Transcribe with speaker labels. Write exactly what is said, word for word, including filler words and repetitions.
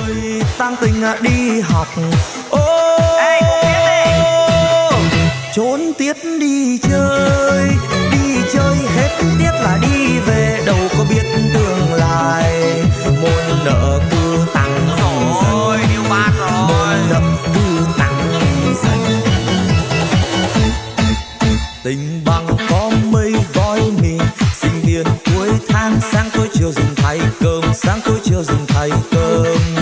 Speaker 1: tăng tình đi học. Ô
Speaker 2: Ê, cút tiếp đi.
Speaker 1: trốn tiết đi chơi, đi chơi hết tiết là đi về, đâu có biết tương lai. Môn nợ cứ tăng
Speaker 2: Ôi,
Speaker 1: dần,
Speaker 2: yêu bát rồi.
Speaker 1: môn nợ cứ tăng dần. Tình bằng có mấy gói mì, sinh viên cuối tháng, sáng tối chiều dùng thay cơm, sáng tối chiều dùng thay cơm.